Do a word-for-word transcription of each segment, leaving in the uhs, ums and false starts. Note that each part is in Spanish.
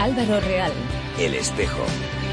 Álvaro Real. El Espejo.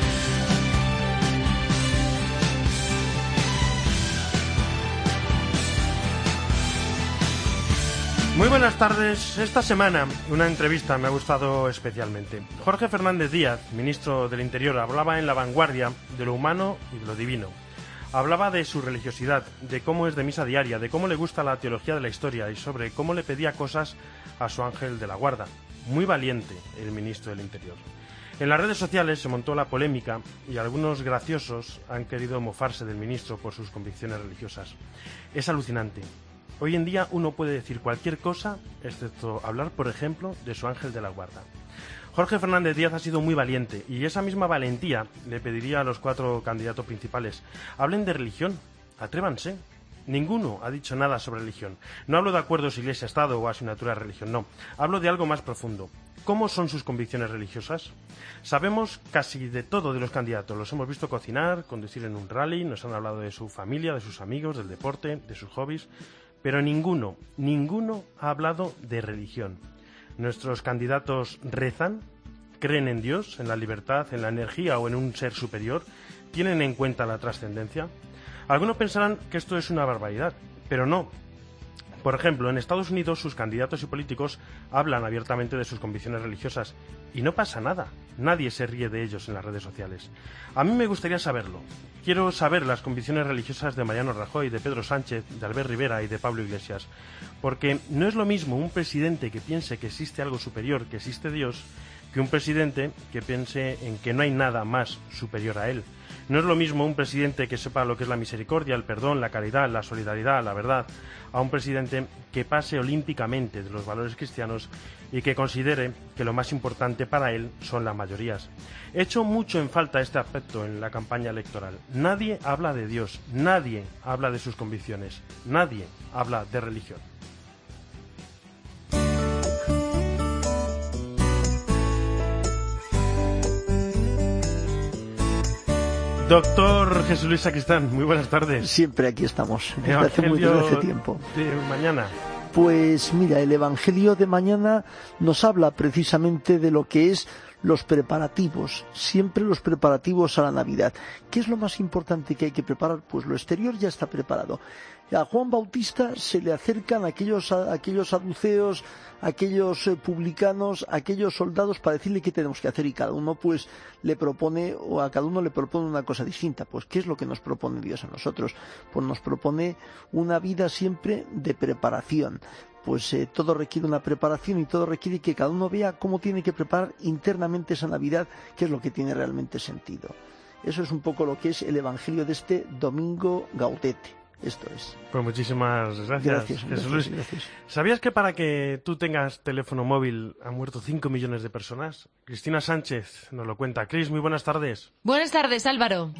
Muy buenas tardes. Esta semana una entrevista me ha gustado especialmente. Jorge Fernández Díaz, ministro del Interior, hablaba en La Vanguardia de lo humano y de lo divino. Hablaba de su religiosidad, de cómo es de misa diaria, de cómo le gusta la teología de la historia y sobre cómo le pedía cosas a su ángel de la guarda. Muy valiente el ministro del Interior. En las redes sociales se montó la polémica y algunos graciosos han querido mofarse del ministro por sus convicciones religiosas. Es alucinante. Hoy en día uno puede decir cualquier cosa, excepto hablar, por ejemplo, de su ángel de la guarda. Jorge Fernández Díaz ha sido muy valiente y esa misma valentía le pediría a los cuatro candidatos principales: hablen de religión, atrévanse. Ninguno ha dicho nada sobre religión. No hablo de acuerdos Iglesia-Estado o asignatura de religión, no. Hablo de algo más profundo. ¿Cómo son sus convicciones religiosas? Sabemos casi de todo de los candidatos. Los hemos visto cocinar, conducir en un rally, nos han hablado de su familia, de sus amigos, del deporte, de sus hobbies. Pero ninguno, ninguno ha hablado de religión. Nuestros candidatos rezan, creen en Dios, en la libertad, en la energía o en un ser superior, tienen en cuenta la trascendencia. Algunos pensarán que esto es una barbaridad, pero no. Por ejemplo, en Estados Unidos sus candidatos y políticos hablan abiertamente de sus convicciones religiosas y no pasa nada. Nadie se ríe de ellos en las redes sociales. A mí me gustaría saberlo. Quiero saber las convicciones religiosas de Mariano Rajoy, de Pedro Sánchez, de Albert Rivera y de Pablo Iglesias. Porque no es lo mismo un presidente que piense que existe algo superior, que existe Dios, que un presidente que piense en que no hay nada más superior a él. No es lo mismo un presidente que sepa lo que es la misericordia, el perdón, la caridad, la solidaridad, la verdad, a un presidente que pase olímpicamente de los valores cristianos y que considere que lo más importante para él son las mayorías. He hecho mucho en falta este aspecto en la campaña electoral. Nadie habla de Dios, nadie habla de sus convicciones, nadie habla de religión. Doctor Jesús Luis Sacristán, muy buenas tardes. Siempre aquí estamos, desde hace, muy, desde hace tiempo. De mañana. Pues mira, el Evangelio de mañana nos habla precisamente de lo que es los preparativos, siempre los preparativos a la Navidad. ¿Qué es lo más importante que hay que preparar? Pues lo exterior ya está preparado. A Juan Bautista se le acercan aquellos, aquellos saduceos, aquellos eh, publicanos, aquellos soldados para decirle qué tenemos que hacer, y cada uno pues le propone, o a cada uno le propone una cosa distinta. Pues ¿qué es lo que nos propone Dios a nosotros? Pues nos propone una vida siempre de preparación. Pues eh, todo requiere una preparación y todo requiere que cada uno vea cómo tiene que preparar internamente esa Navidad, que es lo que tiene realmente sentido. Eso es un poco lo que es el Evangelio de este domingo Gaudete. Esto es. Pues muchísimas gracias, gracias Jesús gracias, Luis. gracias. ¿Sabías que para que tú tengas teléfono móvil han muerto cinco millones de personas? Cristina Sánchez nos lo cuenta. Cris, muy buenas tardes. Buenas tardes, Álvaro.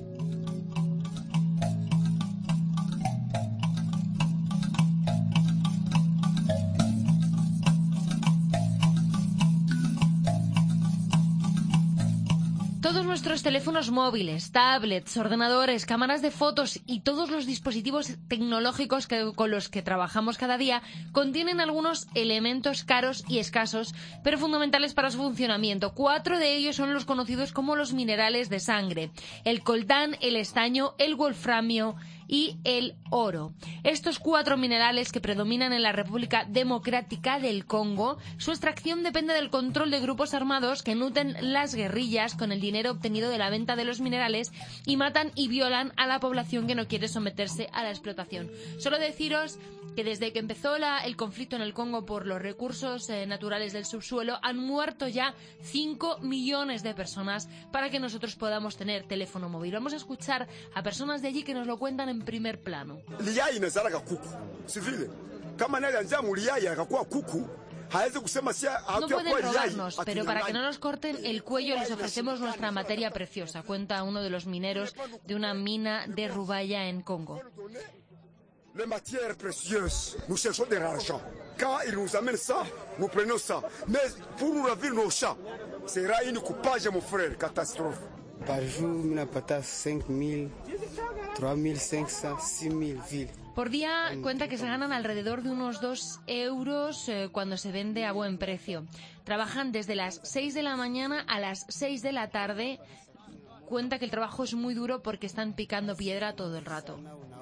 Todos nuestros teléfonos móviles, tablets, ordenadores, cámaras de fotos y todos los dispositivos tecnológicos que, con los que trabajamos cada día contienen algunos elementos caros y escasos, pero fundamentales para su funcionamiento. Cuatro de ellos son los conocidos como los minerales de sangre: el coltán, el estaño, el wolframio y el oro. Estos cuatro minerales que predominan en la República Democrática del Congo, su extracción depende del control de grupos armados que nutren las guerrillas con el dinero obtenido de la venta de los minerales y matan y violan a la población que no quiere someterse a la explotación. Solo deciros que desde que empezó la, el conflicto en el Congo por los recursos eh, naturales del subsuelo, han muerto ya cinco millones de personas para que nosotros podamos tener teléfono móvil. Vamos a escuchar a personas de allí que nos lo cuentan en primer plano. No pueden robarnos, pero para que no nos corten el cuello les ofrecemos nuestra materia preciosa, cuenta uno de los mineros de una mina de Rubaya en Congo. Les matières précieuses, nous cherchons de l'argent. Quand ils nous amènent ça, nous prenons ça. Mais pour nous ravir nos champs, sera une coupage, mon frère, catastrophe. Par jour, nous n'avons cinq mille, trois mille cinq cents, six mille villes. Por día cuenta que se ganan alrededor de unos dos euros eh, cuando se vende a buen precio. Trabajan desde las seis de la mañana a las seis de la tarde. Cuenta que el trabajo es muy duro porque están picando piedra todo el rato.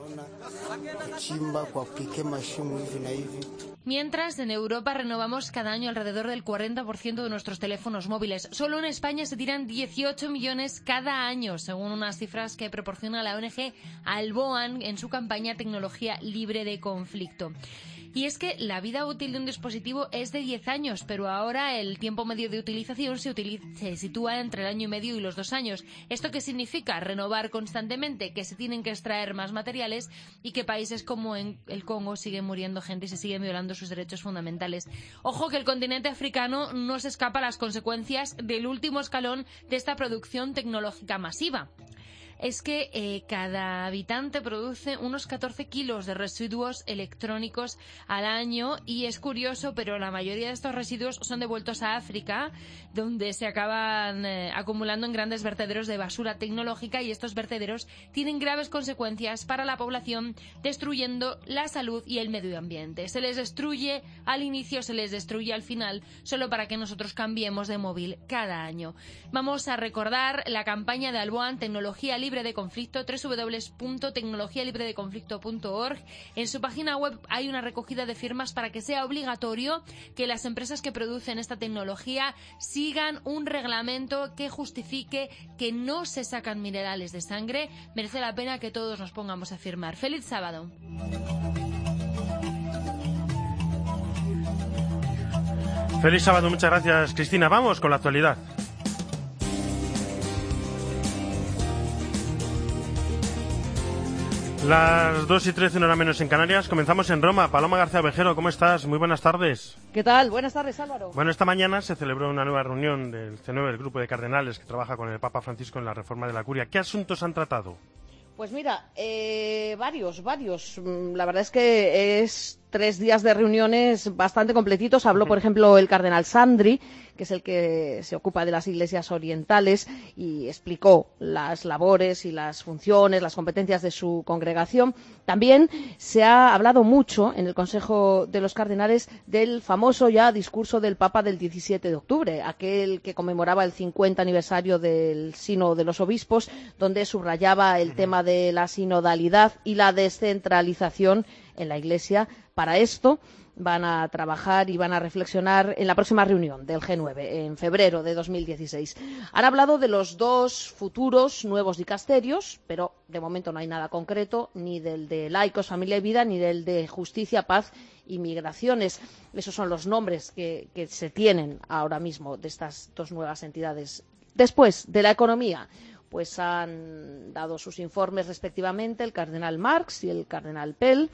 Mientras, en Europa renovamos cada año alrededor del cuarenta por ciento de nuestros teléfonos móviles. Solo en España se tiran dieciocho millones cada año, según unas cifras que proporciona la O N G Alboan en su campaña Tecnología Libre de Conflicto. Y es que la vida útil de un dispositivo es de diez años, pero ahora el tiempo medio de utilización se, utiliza, se sitúa entre el año y medio y los dos años. ¿Esto qué significa? Renovar constantemente, que se tienen que extraer más materiales y que países como en el Congo siguen muriendo gente y se siguen violando sus derechos fundamentales. Ojo que el continente africano no se escapa a las consecuencias del último escalón de esta producción tecnológica masiva. Es que eh, cada habitante produce unos catorce kilos de residuos electrónicos al año y es curioso, pero la mayoría de estos residuos son devueltos a África, donde se acaban eh, acumulando en grandes vertederos de basura tecnológica y estos vertederos tienen graves consecuencias para la población, destruyendo la salud y el medio ambiente. Se les destruye al inicio, se les destruye al final, solo para que nosotros cambiemos de móvil cada año. Vamos a recordar la campaña de Alboan, Tecnología Libre de Conflicto, doble u doble u doble u punto tecnología libre de conflicto punto org. En su página web hay una recogida de firmas para que sea obligatorio que las empresas que producen esta tecnología sigan un reglamento que justifique que no se sacan minerales de sangre. Merece la pena que todos nos pongamos a firmar. ¡Feliz sábado! Feliz sábado, muchas gracias, Cristina. Vamos con la actualidad. Las dos y trece, una hora menos en Canarias. Comenzamos en Roma. Paloma García Vejero, ¿cómo estás? Muy buenas tardes. ¿Qué tal? Buenas tardes, Álvaro. Bueno, esta mañana se celebró una nueva reunión del C nueve, el grupo de cardenales que trabaja con el Papa Francisco en la reforma de la Curia. ¿Qué asuntos han tratado? Pues mira, eh, varios, varios. La verdad es que es tres días de reuniones bastante completitos. Habló, por ejemplo, el cardenal Sandri, que es el que se ocupa de las iglesias orientales, y explicó las labores y las funciones, las competencias de su congregación. También se ha hablado mucho en el Consejo de los Cardenales del famoso ya discurso del Papa del diecisiete de octubre, aquel que conmemoraba el cincuenta aniversario del Sínodo de los Obispos, donde subrayaba el tema de la sinodalidad y la descentralización en la Iglesia. Para esto van a trabajar y van a reflexionar en la próxima reunión del G nueve, en febrero de dos mil dieciséis. Han hablado de los dos futuros nuevos dicasterios, pero de momento no hay nada concreto, ni del de laicos, familia y vida, ni del de justicia, paz y migraciones. Esos son los nombres que, que se tienen ahora mismo de estas dos nuevas entidades. Después, de la economía, pues han dado sus informes respectivamente el cardenal Marx y el cardenal Pell.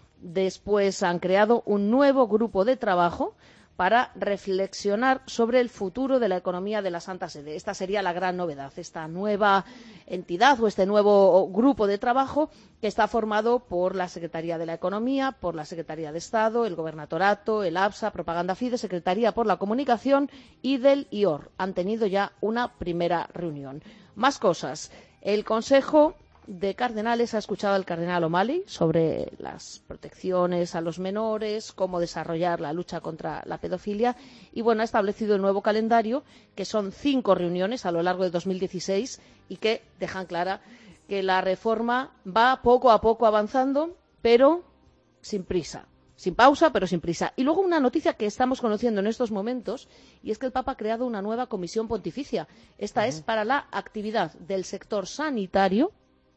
Después han creado un nuevo grupo de trabajo para reflexionar sobre el futuro de la economía de la Santa Sede. Esta sería la gran novedad, esta nueva entidad o este nuevo grupo de trabajo que está formado por la Secretaría de la Economía, por la Secretaría de Estado, el Gobernatorato, el APSA, Propaganda Fide, Secretaría por la Comunicación y del I O R. Han tenido ya una primera reunión. Más cosas. El Consejo de Cardenales ha escuchado al cardenal O'Malley sobre las protecciones a los menores, cómo desarrollar la lucha contra la pedofilia y bueno, ha establecido el nuevo calendario, que son cinco reuniones a lo largo de dos mil dieciséis y que dejan clara que la reforma va poco a poco avanzando, pero sin prisa. Sin pausa, pero sin prisa. Y luego una noticia que estamos conociendo en estos momentos, y es que el Papa ha creado una nueva comisión pontificia. Esta uh-huh. es para la actividad del sector sanitario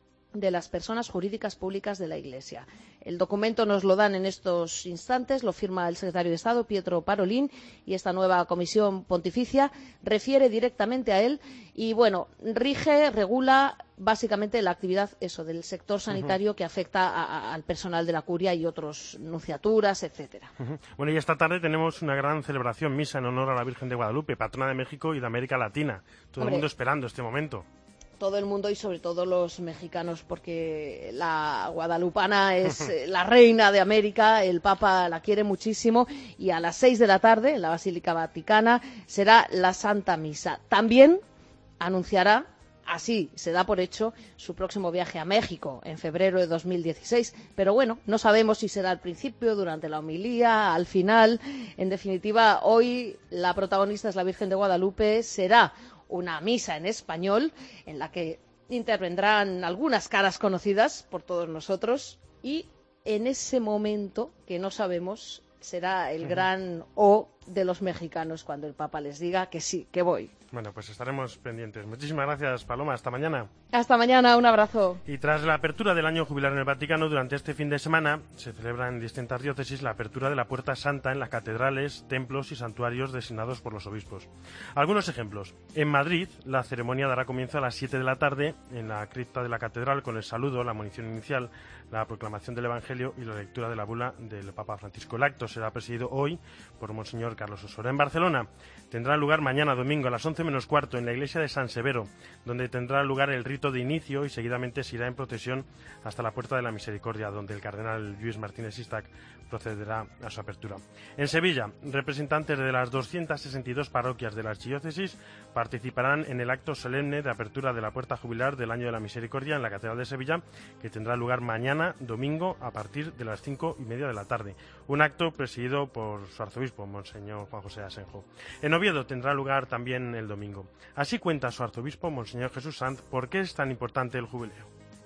de las personas jurídicas públicas de la Iglesia. El documento nos lo dan en estos instantes, lo firma el secretario de Estado, Pietro Parolin, y esta nueva comisión pontificia refiere directamente a él y, bueno, rige, regula básicamente la actividad eso del sector sanitario uh-huh. que afecta a, a, al personal de la curia y otros nunciaturas, etcétera. Uh-huh. Bueno, y esta tarde tenemos una gran celebración, misa en honor a la Virgen de Guadalupe, patrona de México y de América Latina. Todo Hombre. el mundo esperando este momento. Todo el mundo y sobre todo los mexicanos, porque la guadalupana es la reina de América, el Papa la quiere muchísimo y a las seis de la tarde en la Basílica Vaticana será la Santa Misa. También anunciará así se da por hecho su próximo viaje a México en febrero de dos mil dieciséis. Pero bueno, no sabemos si será al principio, durante la homilía, al final. En definitiva, hoy la protagonista es la Virgen de Guadalupe. Será una misa en español en la que intervendrán algunas caras conocidas por todos nosotros y en ese momento que no sabemos será el gran O de los mexicanos cuando el Papa les diga que sí, que voy. Bueno, pues estaremos pendientes. Muchísimas gracias, Paloma. Hasta mañana. Hasta mañana, un abrazo. Y tras la apertura del año jubilar en el Vaticano, durante este fin de semana se celebra en distintas diócesis la apertura de la Puerta Santa en las catedrales, templos y santuarios designados por los obispos. Algunos ejemplos. En Madrid, la ceremonia dará comienzo a las siete de la tarde en la cripta de la catedral con el saludo, la munición inicial, la proclamación del Evangelio y la lectura de la bula del Papa Francisco. El acto será presidido hoy por Monseñor Carlos Osora. En Barcelona tendrá lugar mañana domingo a las once menos cuarto en la iglesia de San Severo, donde tendrá lugar el rito de inicio y seguidamente se irá en procesión hasta la Puerta de la Misericordia, donde el cardenal Lluís Martínez Sistac procederá a su apertura. En Sevilla, representantes de las doscientas sesenta y dos parroquias de la archidiócesis participarán en el acto solemne de apertura de la Puerta Jubilar del Año de la Misericordia en la Catedral de Sevilla, que tendrá lugar mañana domingo a partir de las cinco y media de la tarde. Un acto presidido por su arzobispo, Monseñor Juan José Asenjo. En Oviedo tendrá lugar también el domingo. Así cuenta su arzobispo, Monseñor Jesús Sanz, por qué es tan importante el jubileo.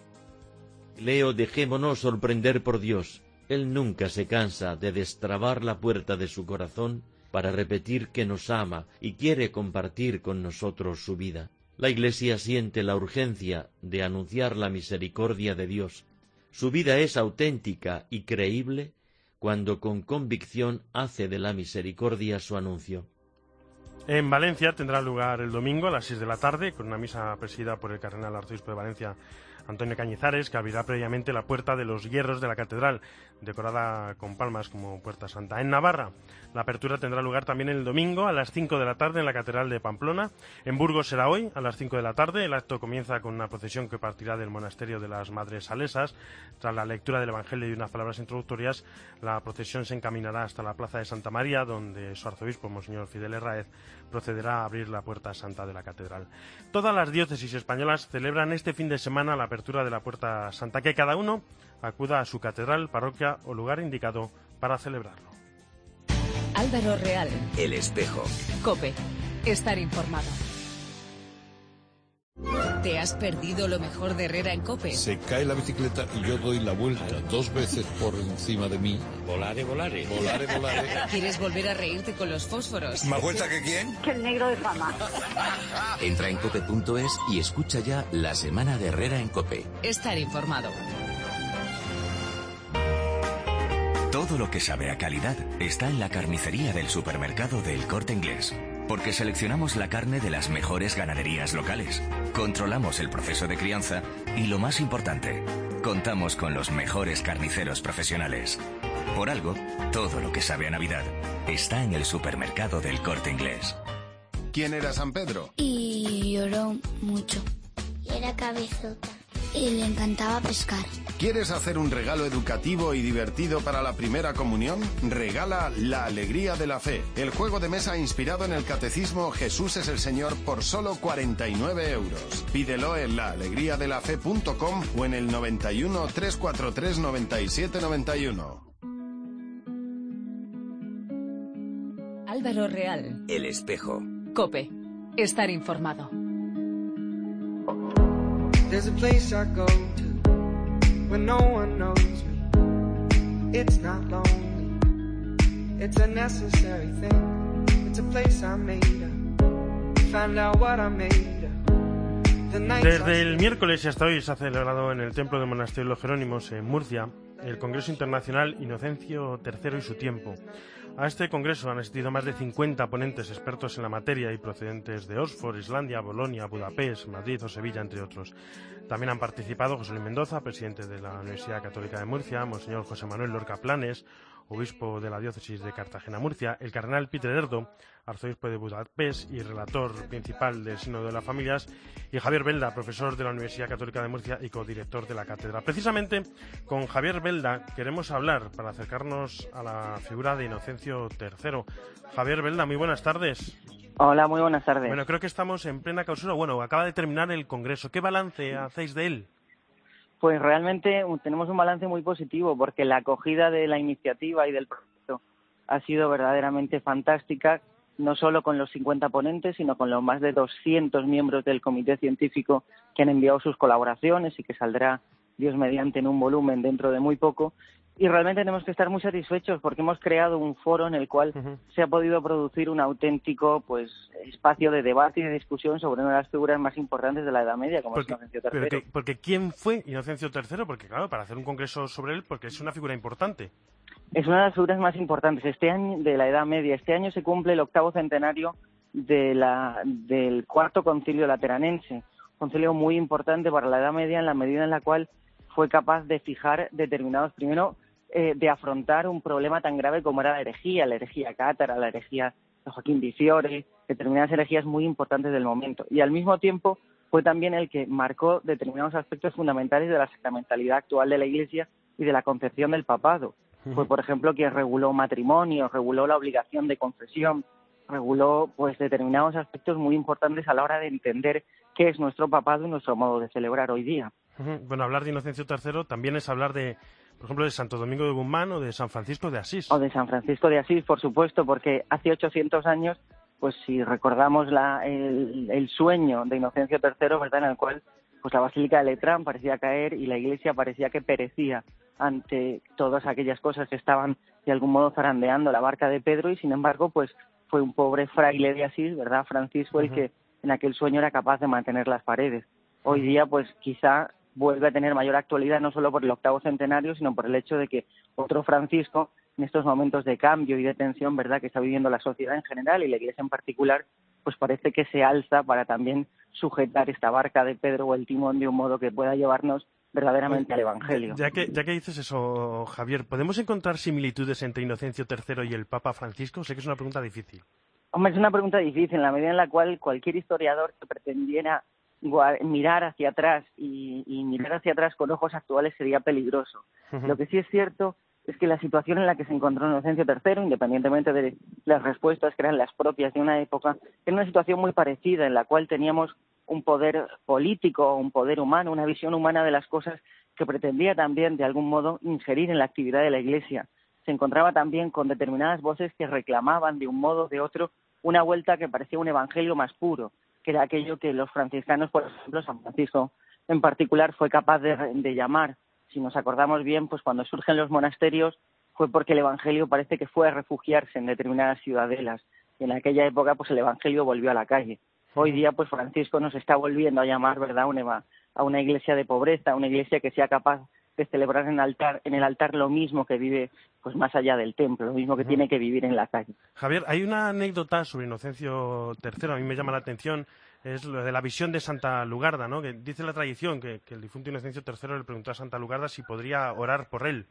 Leo, dejémonos sorprender por Dios. Él nunca se cansa de destrabar la puerta de su corazón para repetir que nos ama y quiere compartir con nosotros su vida. La Iglesia siente la urgencia de anunciar la misericordia de Dios. Su vida es auténtica y creíble cuando con convicción hace de la misericordia su anuncio. En Valencia tendrá lugar el domingo a las seis de la tarde con una misa presidida por el cardenal arzobispo de Valencia, Antonio Cañizares, que abrirá previamente la puerta de los hierros de la catedral, decorada con palmas como Puerta Santa. En Navarra, la apertura tendrá lugar también el domingo a las cinco de la tarde en la catedral de Pamplona. En Burgos será hoy a las cinco de la tarde. El acto comienza con una procesión que partirá del monasterio de las Madres Salesas. Tras la lectura del Evangelio y unas palabras introductorias, la procesión se encaminará hasta la plaza de Santa María, donde su arzobispo, Monseñor Fidel Herráez, procederá a abrir la Puerta Santa de la catedral. Todas las diócesis españolas celebran este fin de semana la apertura de la Puerta Santa, que cada uno acuda a su catedral, parroquia o lugar indicado para celebrarlo. Álvaro Real. El Espejo. COPE. Estar informado. ¿Te has perdido lo mejor de Herrera en COPE? Se cae la bicicleta y yo doy la vuelta dos veces por encima de mí. Volare, volare. Volare, volare. ¿Quieres volver a reírte con los fósforos? ¿Más vuelta que quién? Que el negro de fama. Entra en cope punto es y escucha ya la semana de Herrera en COPE. Estar informado. Todo lo que sabe a calidad está en la carnicería del supermercado del Corte Inglés. Porque seleccionamos la carne de las mejores ganaderías locales, controlamos el proceso de crianza y, lo más importante, contamos con los mejores carniceros profesionales. Por algo, todo lo que sabe a Navidad está en el supermercado del Corte Inglés. ¿Quién era San Pedro? Y lloró mucho. Y era cabezota. Y le encantaba pescar. ¿Quieres hacer un regalo educativo y divertido para la primera comunión? Regala La Alegría de la Fe, el juego de mesa inspirado en el catecismo Jesús es el Señor por solo cuarenta y nueve euros. Pídelo en la alegría de la fe punto com o en el noventa y uno, trescientos cuarenta y tres, noventa y siete noventa y uno. Álvaro Real. El Espejo. COPE. Estar informado. There's a place I go to when no one knows me. It's not lonely. It's a necessary thing. It's a place I made up. Find out what I made up. Desde el miércoles y hasta hoy se ha celebrado en el Templo del Monasterio de los Jerónimos, en Murcia, el Congreso Internacional Inocencio tercero y su tiempo. A este congreso han asistido más de cincuenta ponentes expertos en la materia y procedentes de Oxford, Islandia, Bolonia, Budapest, Madrid o Sevilla, entre otros. También han participado José Luis Mendoza, presidente de la Universidad Católica de Murcia, Monseñor José Manuel Lorca Planes, obispo de la diócesis de Cartagena-Murcia, el cardenal Peter Erdo, arzobispo de Budapest y relator principal del Sínodo de las Familias, y Javier Belda, profesor de la Universidad Católica de Murcia y codirector de la cátedra. Precisamente con Javier Belda queremos hablar para acercarnos a la figura de Inocencio tercero. Javier Belda, muy buenas tardes. Hola, muy buenas tardes. Bueno, creo que estamos en plena clausura. Bueno, acaba de terminar el Congreso. ¿Qué balance hacéis de él? Pues realmente tenemos un balance muy positivo porque la acogida de la iniciativa y del proyecto ha sido verdaderamente fantástica, no solo con los cincuenta ponentes, sino con los más de doscientos miembros del comité científico que han enviado sus colaboraciones y que saldrá, Dios mediante, en un volumen dentro de muy poco. Y realmente tenemos que estar muy satisfechos porque hemos creado un foro en el cual uh-huh. se ha podido producir un auténtico pues espacio de debate y de discusión sobre una de las figuras más importantes de la Edad Media, como porque, es Inocencio tercero. Porque, porque ¿quién fue Inocencio tercero? Porque claro, para hacer un congreso sobre él, porque es una figura importante. Es una de las figuras más importantes este año de la Edad Media. Este año se cumple el octavo centenario de la, del Cuarto Concilio Lateranense, un concilio muy importante para la Edad Media en la medida en la cual fue capaz de fijar determinados, primero, eh, de afrontar un problema tan grave como era la herejía, la herejía cátara, la herejía de Joaquín di Fiore, determinadas herejías muy importantes del momento. Y al mismo tiempo fue también el que marcó determinados aspectos fundamentales de la sacramentalidad actual de la Iglesia y de la concepción del papado. Uh-huh. Fue, por ejemplo, quien reguló matrimonio, reguló la obligación de confesión, reguló pues determinados aspectos muy importantes a la hora de entender qué es nuestro papado y nuestro modo de celebrar hoy día. Uh-huh. Bueno, hablar de Inocencio tercero también es hablar de, por ejemplo, de Santo Domingo de Guzmán o de San Francisco de Asís. O de San Francisco de Asís, por supuesto, porque hace ochocientos años, pues si recordamos la, el, el sueño de Inocencio tercero, ¿verdad?, en el cual pues la Basílica de Letrán parecía caer y la Iglesia parecía que perecía ante todas aquellas cosas que estaban de algún modo zarandeando la barca de Pedro, y sin embargo pues fue un pobre fraile de Asís, ¿verdad?, Francisco, el uh-huh. que en aquel sueño era capaz de mantener las paredes. Hoy día pues quizá vuelve a tener mayor actualidad no solo por el octavo centenario, sino por el hecho de que otro Francisco, en estos momentos de cambio y de tensión, ¿verdad?, que está viviendo la sociedad en general y la Iglesia en particular, pues parece que se alza para también sujetar esta barca de Pedro o el timón de un modo que pueda llevarnos verdaderamente al Evangelio. Ya que, ya que dices eso, Javier, ¿podemos encontrar similitudes entre Inocencio tercero y el Papa Francisco? Sé que es una pregunta difícil. Hombre, es una pregunta difícil, en la medida en la cual cualquier historiador que pretendiera mirar hacia atrás y, y mirar hacia atrás con ojos actuales sería peligroso. Uh-huh. Lo que sí es cierto es que la situación en la que se encontró Inocencio tercero, independientemente de las respuestas que eran las propias de una época, era una situación muy parecida en la cual teníamos un poder político, un poder humano, una visión humana de las cosas que pretendía también, de algún modo, ingerir en la actividad de la Iglesia. Se encontraba también con determinadas voces que reclamaban, de un modo o de otro, una vuelta que parecía un evangelio más puro, que era aquello que los franciscanos, por ejemplo, San Francisco en particular, fue capaz de, de llamar. Si nos acordamos bien, pues cuando surgen los monasterios fue porque el evangelio parece que fue a refugiarse en determinadas ciudadelas. Y en aquella época, pues el evangelio volvió a la calle. Hoy día, pues Francisco nos está volviendo a llamar, ¿verdad?, una, a una iglesia de pobreza, a una iglesia que sea capaz de celebrar en, altar, en el altar lo mismo que vive pues más allá del templo, lo mismo que uh-huh. tiene que vivir en la calle. Javier, hay una anécdota sobre Inocencio tercero, a mí me llama la atención, es lo de la visión de Santa Lugarda, ¿no? Que dice la tradición que, que el difunto Inocencio tercero le preguntó a Santa Lugarda si podría orar por él.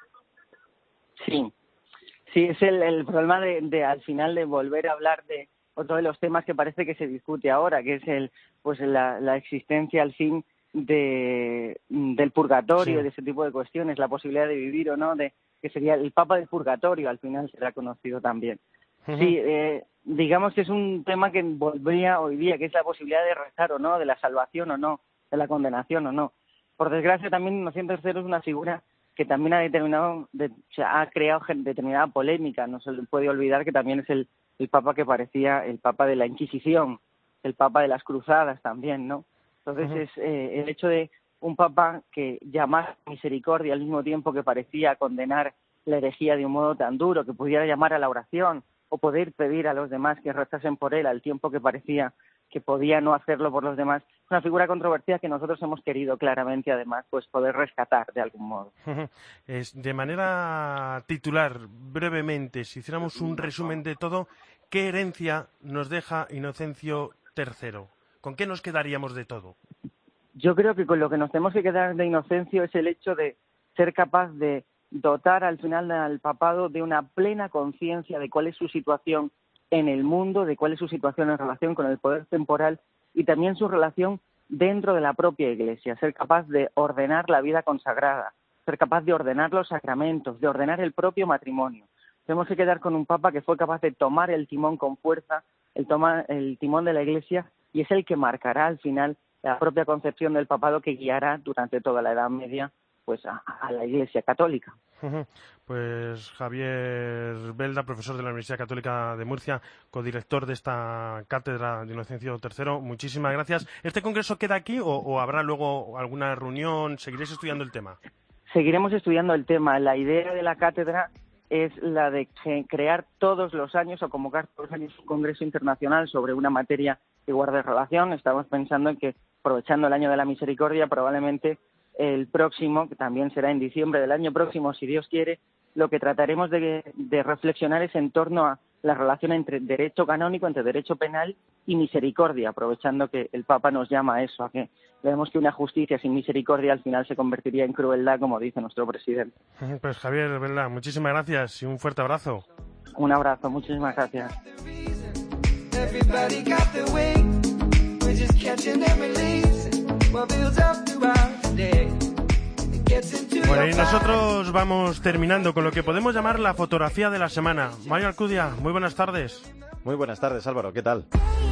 Sí, sí, es el, el problema de, de al final de volver a hablar de otro de los temas que parece que se discute ahora, que es el pues la, la existencia al fin de del purgatorio, sí. de ese tipo de cuestiones, la posibilidad de vivir o no, de que sería el Papa del Purgatorio, al final será conocido también. Uh-huh. Sí, eh, digamos que es un tema que volvería hoy día, que es la posibilidad de rezar o no, de la salvación o no, de la condenación o no. Por desgracia también Inocencio tercero es una figura que también ha determinado, de, o sea, ha creado determinada polémica. No se le puede olvidar que también es el, el Papa que parecía el Papa de la Inquisición, el Papa de las Cruzadas también, ¿no? Entonces uh-huh. es eh, el hecho de un Papa que llamara a misericordia al mismo tiempo que parecía condenar la herejía de un modo tan duro, que pudiera llamar a la oración o poder pedir a los demás que rezasen por él al tiempo que parecía que podía no hacerlo por los demás. Es una figura controvertida que nosotros hemos querido claramente, además, pues poder rescatar de algún modo. Es, de manera titular, brevemente, si hiciéramos un resumen de todo, ¿qué herencia nos deja Inocencio tercero? ¿Con qué nos quedaríamos de todo? Yo creo que con lo que nos tenemos que quedar de Inocencio es el hecho de ser capaz de dotar al final al papado de una plena conciencia de cuál es su situación en el mundo, de cuál es su situación en relación con el poder temporal y también su relación dentro de la propia Iglesia, ser capaz de ordenar la vida consagrada, ser capaz de ordenar los sacramentos, de ordenar el propio matrimonio. Tenemos que quedar con un papa que fue capaz de tomar el timón con fuerza el, toma, el timón de la Iglesia y es el que marcará al final la propia concepción del papado que guiará durante toda la Edad Media pues a, a la Iglesia católica. Pues Javier Belda, profesor de la Universidad Católica de Murcia, codirector de esta cátedra de Inocencio tercero, muchísimas gracias. ¿Este congreso queda aquí o, o habrá luego alguna reunión? ¿Seguiréis estudiando el tema? Seguiremos estudiando el tema. La idea de la cátedra es la de crear todos los años o convocar todos los años un congreso internacional sobre una materia que guarde relación. Estamos pensando en que, aprovechando el año de la misericordia, probablemente el próximo, que también será en diciembre del año próximo, si Dios quiere, lo que trataremos de, de reflexionar es en torno a la relación entre derecho canónico, entre derecho penal y misericordia, aprovechando que el Papa nos llama a eso, a que vemos que una justicia sin misericordia al final se convertiría en crueldad, como dice nuestro presidente. Pues Javier Belda, muchísimas gracias y un fuerte abrazo. Un abrazo, muchísimas gracias. Bueno, y nosotros vamos terminando con lo que podemos llamar la fotografía de la semana. Mario Alcudia, muy buenas tardes. Muy buenas tardes, Álvaro, ¿qué tal?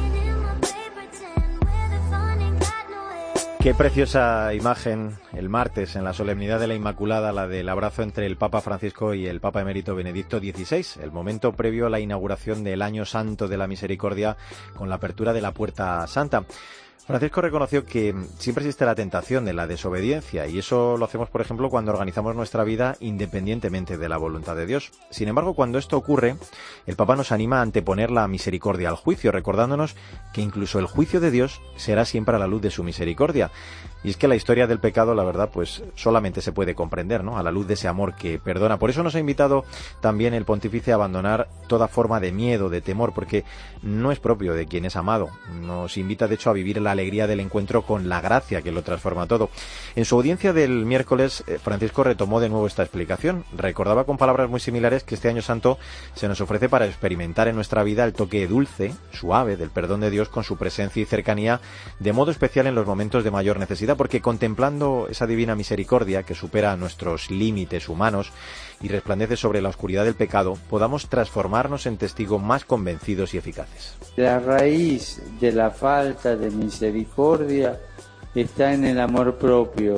Qué preciosa imagen el martes en la solemnidad de la Inmaculada, la del abrazo entre el Papa Francisco y el Papa emérito Benedicto dieciséis, el momento previo a la inauguración del Año Santo de la Misericordia con la apertura de la Puerta Santa. Francisco reconoció que siempre existe la tentación de la desobediencia y eso lo hacemos, por ejemplo, cuando organizamos nuestra vida independientemente de la voluntad de Dios. Sin embargo, cuando esto ocurre, el Papa nos anima a anteponer la misericordia al juicio, recordándonos que incluso el juicio de Dios será siempre a la luz de su misericordia. Y es que la historia del pecado, la verdad, pues solamente se puede comprender, ¿no?, a la luz de ese amor que perdona. Por eso nos ha invitado también el pontífice a abandonar toda forma de miedo, de temor, porque no es propio de quien es amado. Nos invita, de hecho, a vivir la alegría del encuentro con la gracia que lo transforma todo. En su audiencia del miércoles, Francisco retomó de nuevo esta explicación. Recordaba con palabras muy similares que este Año Santo se nos ofrece para experimentar en nuestra vida el toque dulce, suave, del perdón de Dios con su presencia y cercanía, de modo especial en los momentos de mayor necesidad, porque contemplando esa divina misericordia que supera nuestros límites humanos y resplandece sobre la oscuridad del pecado, podamos transformarnos en testigos más convencidos y eficaces. La raíz de la falta de misericordia está en el amor propio.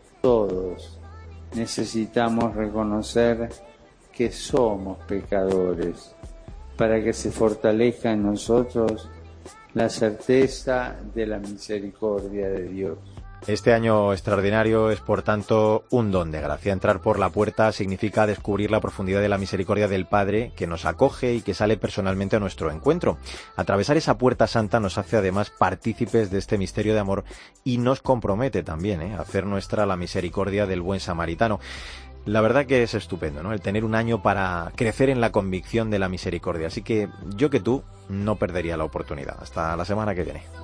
Todos necesitamos reconocer que somos pecadores para que se fortalezca en nosotros la certeza de la misericordia de Dios. Este año extraordinario es, por tanto, un don de gracia. Entrar por la puerta significa descubrir la profundidad de la misericordia del Padre, que nos acoge y que sale personalmente a nuestro encuentro. Atravesar esa puerta santa nos hace además partícipes de este misterio de amor y nos compromete también, ¿eh?, a hacer nuestra la misericordia del buen samaritano. La verdad que es estupendo, ¿no?, el tener un año para crecer en la convicción de la misericordia. Así que yo que tú no perdería la oportunidad. Hasta la semana que viene.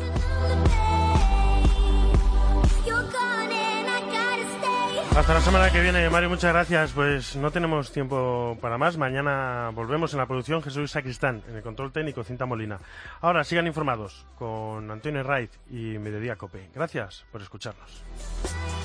Hasta la semana que viene, Mario, muchas gracias. Pues no tenemos tiempo para más. Mañana volvemos en la producción. Jesús Sacristán, en el control técnico, Cinta Molina. Ahora sigan informados con Antonio Raiz y Mediodía Cope. Gracias por escucharnos.